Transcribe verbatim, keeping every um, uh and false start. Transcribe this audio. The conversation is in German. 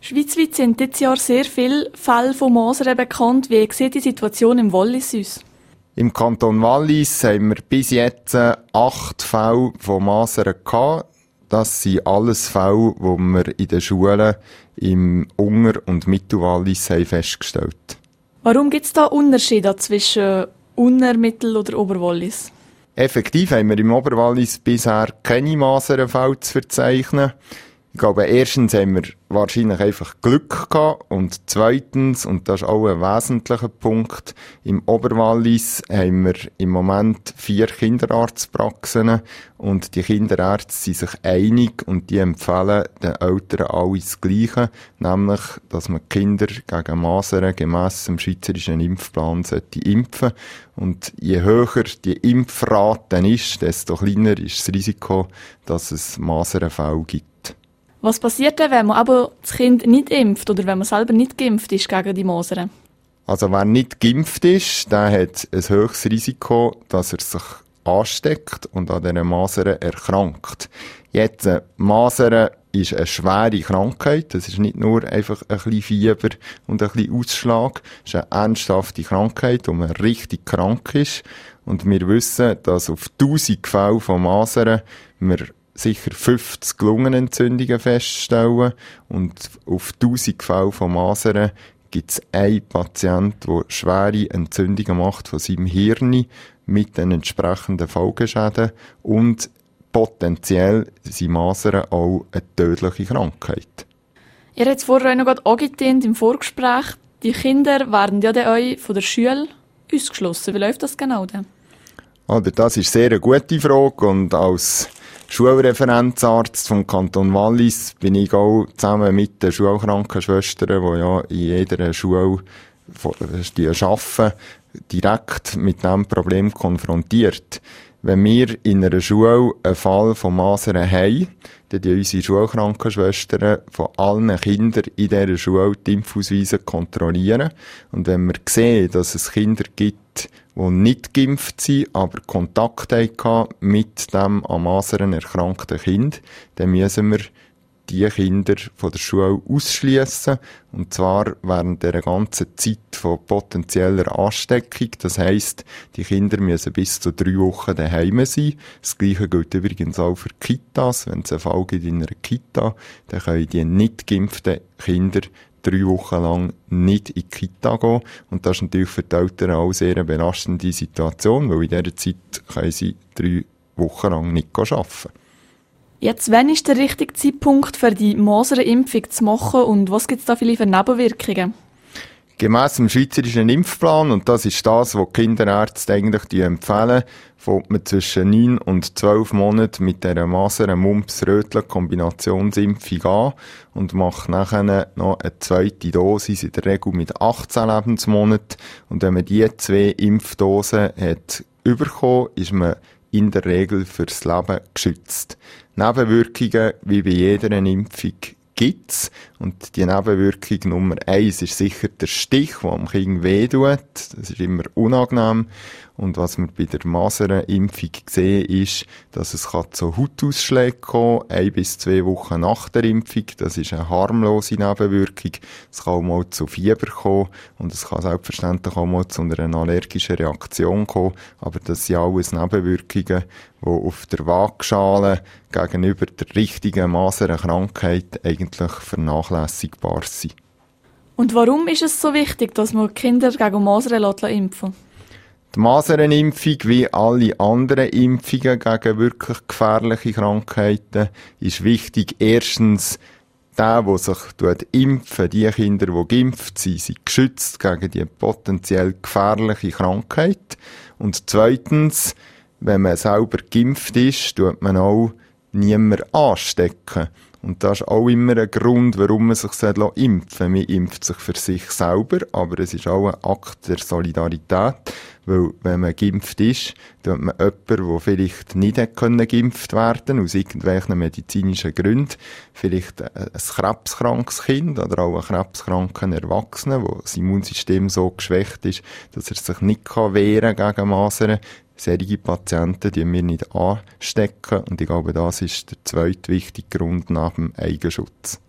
Schweizweit sind dieses Jahr sehr viele Fälle von Masern bekannt. Wie sieht die Situation im Wallis aus? Im Kanton Wallis haben wir bis jetzt acht Fälle von Masern gehabt. Das sind alles Fälle, die wir in den Schulen im Unger- und Mittelwallis haben festgestellt. Warum gibt es da Unterschiede zwischen Unter-, Mittel- oder Oberwallis? Effektiv haben wir im Oberwallis bisher keine Masernfälle zu verzeichnen. Ich glaube, erstens haben wir wahrscheinlich einfach Glück gehabt und zweitens, und das ist auch ein wesentlicher Punkt, im Oberwallis haben wir im Moment vier Kinderarztpraxen und die Kinderärzte sind sich einig und die empfehlen den Eltern alle das Gleiche, nämlich, dass man Kinder gegen Masern gemäss dem schweizerischen Impfplan sollte impfen. Und je höher die Impfrate ist, desto kleiner ist das Risiko, dass es Masernfälle gibt. Was passiert denn, wenn man aber das Kind nicht impft oder wenn man selber nicht geimpft ist gegen die Masern? Also wer nicht geimpft ist, der hat ein höchstes Risiko, dass er sich ansteckt und an diesen Masern erkrankt. Jetzt, äh, Masern ist eine schwere Krankheit. Das ist nicht nur einfach ein bisschen Fieber und ein bisschen Ausschlag. Es ist eine ernsthafte Krankheit, wo man richtig krank ist. Und wir wissen, dass auf tausend Fälle von Masern wir sicher fünfzig Lungenentzündungen feststellen und auf tausend Fälle von Masern gibt es einen Patienten, der schwere Entzündungen macht von seinem Hirn mit den entsprechenden Folgeschäden und potenziell sind Masern auch eine tödliche Krankheit. Ihr habt es vorher auch noch gerade angetönt im Vorgespräch, die Kinder werden ja dann auch von der Schule ausgeschlossen. Wie läuft das genau denn? Also das ist sehr eine gute Frage und als Schulreferenzarzt vom Kanton Wallis bin ich auch zusammen mit den Schulkrankenschwestern, die ja in jeder Schule die arbeiten, direkt mit diesem Problem konfrontiert. Wenn wir in einer Schule einen Fall von Masern haben, dann die unsere Schulkrankenschwestern von allen Kindern in dieser Schule die Impfausweise kontrollieren. Und wenn wir sehen, dass es Kinder gibt, die nicht geimpft sind, aber Kontakt hatten mit dem an Masern erkrankten Kind, dann müssen wir die Kinder von der Schule ausschliessen. Und zwar während der ganzen Zeit von potenzieller Ansteckung. Das heisst, die Kinder müssen bis zu drei Wochen daheim sein. Das Gleiche gilt übrigens auch für Kitas. Wenn es einen Fall gibt in einer Kita, dann können die nicht geimpften Kinder drei Wochen lang nicht in die Kita gehen. Und das ist natürlich für die Eltern auch sehr eine belastende Situation, weil in dieser Zeit können sie drei Wochen lang nicht arbeiten. Jetzt, wann ist der richtige Zeitpunkt für die Masernimpfung zu machen und was gibt es da vielleicht für Nebenwirkungen? Gemäss dem schweizerischen Impfplan, und das ist das, was die Kinderärzte eigentlich empfehlen, fängt man zwischen neun und zwölf Monaten mit dieser Masern-Mumps-Röteln-Kombinationsimpfung an und macht nachher noch eine zweite Dosis, in der Regel mit achtzehn Lebensmonaten. Und wenn man diese zwei Impfdosen hat bekommen, ist man in der Regel fürs Leben geschützt. Nebenwirkungen, wie bei jeder Impfung, gibt's. Und die Nebenwirkung Nummer eins ist sicher der Stich, der am Kind wehtut. Das ist immer unangenehm. Und was wir bei der Masernimpfung sehen, ist, dass es zu Hautausschlägen kommen kann, ein bis zwei Wochen nach der Impfung. Das ist eine harmlose Nebenwirkung. Es kann auch mal zu Fieber kommen und es kann selbstverständlich auch mal zu einer allergischen Reaktion kommen. Aber das sind alles Nebenwirkungen, die auf der Waagschale gegenüber der richtigen Masernkrankheit eigentlich vernachlässigbar sind. Und warum ist es so wichtig, dass man Kinder gegen Masern impfen lässt? Die Masernimpfung, wie alle anderen Impfungen gegen wirklich gefährliche Krankheiten, ist wichtig. Erstens, der, der sich impfen, die Kinder, die geimpft sind, sind geschützt gegen die potenziell gefährliche Krankheit. Und zweitens, wenn man selber geimpft ist, tut man auch niemanden anstecken. Und das ist auch immer ein Grund, warum man sich impfen soll. Man impft sich für sich selber, aber es ist auch ein Akt der Solidarität, weil wenn man geimpft ist, tut man jemanden, der vielleicht nicht hätte geimpft werden aus irgendwelchen medizinischen Gründen, vielleicht ein krebskrankes Kind oder auch einen krebskranken Erwachsenen, wo das Immunsystem so geschwächt ist, dass er sich nicht wehren kann gegen Masern. Solche Patienten, die wir nicht anstecken. Und ich glaube, das ist der zweite wichtige Grund nach dem Eigenschutz.